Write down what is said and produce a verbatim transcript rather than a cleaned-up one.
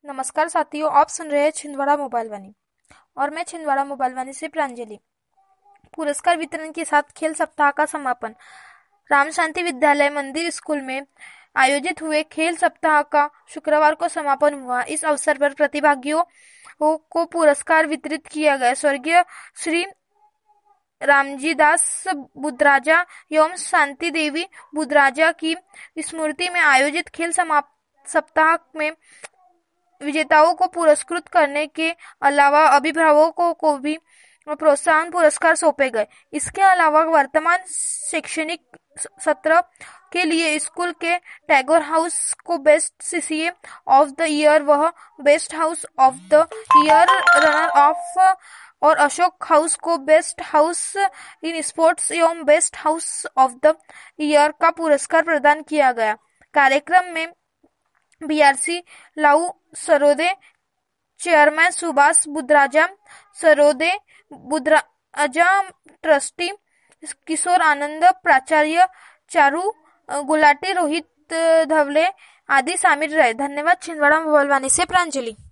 नमस्कार साथियों, आप सुन रहे हैं छिंदवाड़ा मोबाइल वाणी और मैं छिंदवाड़ा मोबाइल वाणी से प्रांजलि। पुरस्कार वितरण के साथ खेल सप्ताह का समापन राम शांति विद्यालय मंदिर स्कूल में आयोजित हुए खेल सप्ताह का शुक्रवार को समापन हुआ। इस अवसर पर प्रतिभागियों को पुरस्कार वितरित किया गया। स्वर्गीय श्री रामजी दास बुद्राजा एवं शांति देवी बुद्राजा की स्मृति में आयोजित खेल सप्ताह में विजेताओं को पुरस्कृत करने के अलावा अभिभावकों को भी प्रोत्साहन पुरस्कार सौंपे गए। इसके अलावा वर्तमान शैक्षणिक सत्र के लिए स्कूल के टैगोर हाउस को best CCA of the year व best house of the year runner up और अशोक हाउस को बेस्ट हाउस इन स्पोर्ट्स एवं best house of the year का पुरस्कार प्रदान किया गया। कार्यक्रम में बीआरसी लाऊ सरोदे चेयरमैन सुभाष बुद्राजा, सरोदे बुद्राजा ट्रस्टी किशोर आनंद, प्राचार्य चारू गुलाटी, रोहित धवले आदि शामिल रहे। धन्यवाद। छिंदवाड़ा मोबाइल वाणी से प्रांजलि।